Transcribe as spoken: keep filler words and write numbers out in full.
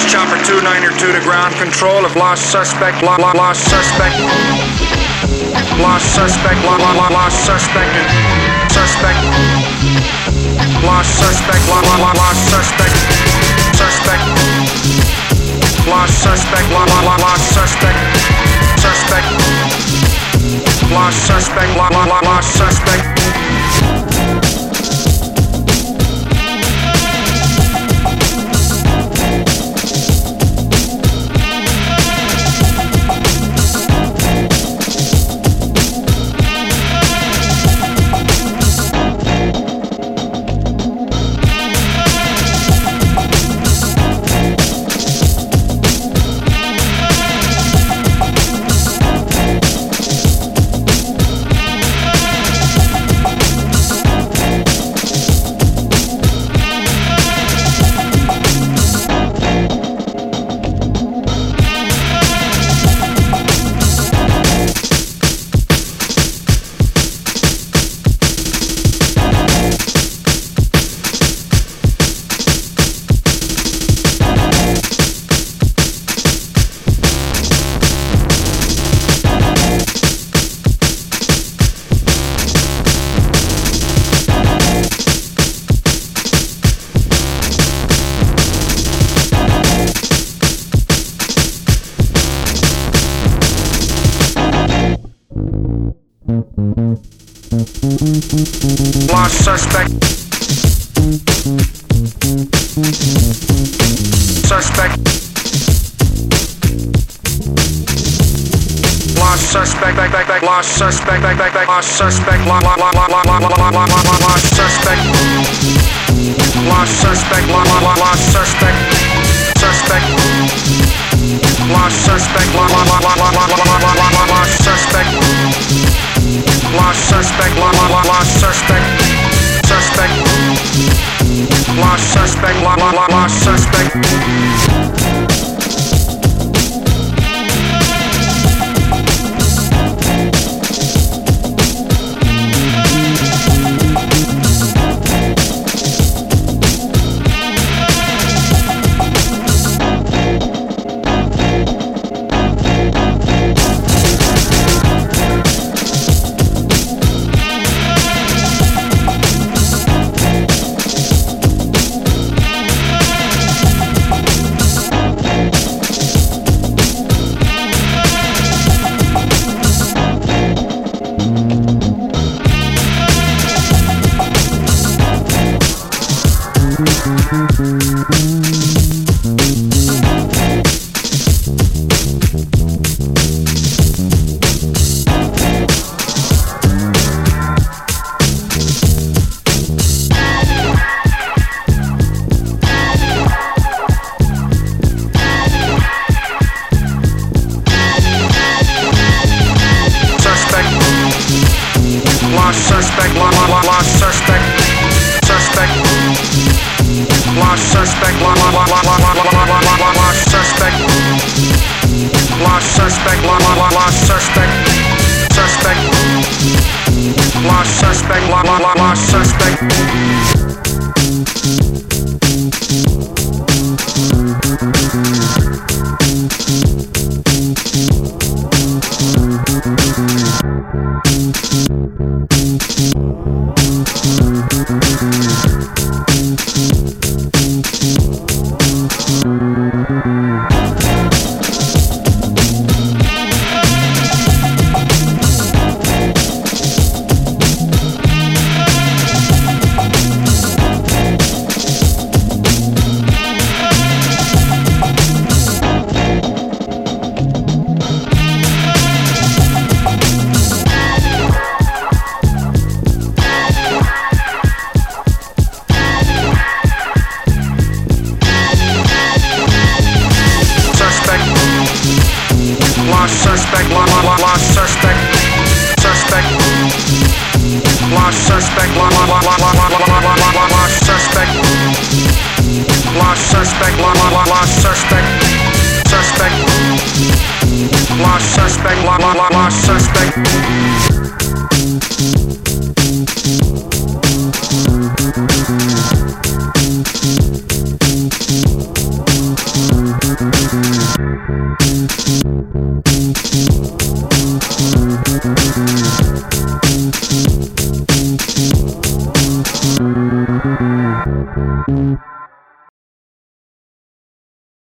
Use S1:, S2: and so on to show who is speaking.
S1: Chopper two niner two to ground control of lost suspect, lo- lo- lost suspect, lost suspect, lo- lo- lo- lost suspect, suspect, lost suspect, lo- lo- lo- lost suspect, suspect, lost suspect, lo- lo- lo- lost suspect, suspect, lost suspect, lo- lo- lo- lost suspect. Lost suspect. Suspect. Lost suspect. Back, back, back. Lost suspect. Back, back, back. Lost suspect. Lost, lost, lost, lost, lost, lost, lost suspect. Lost suspect. Lost, lost, lost suspect. Suspect. Lost suspect. Lost, lost, lost, lost, lost, lost suspect. Lost suspect, lost, lost, lost suspect, suspect, lost suspect, lost, lost, lost suspect. Lost suspect, lost, lost, lost suspect, suspect, lost suspect, lost, lost, lost, lost, lost, lost suspect, lost suspect, lost, lost, lost suspect, suspect, lost suspect, lost, lost, lost suspect. Lost suspect, lost, lost, lost suspect, suspect, lost suspect, lost, lost, lost, lost, lost suspect, lost suspect, lost, lost, lost suspect, suspect, lost suspect, lost, lost, lost suspect. We'll be right back.
S2: Thank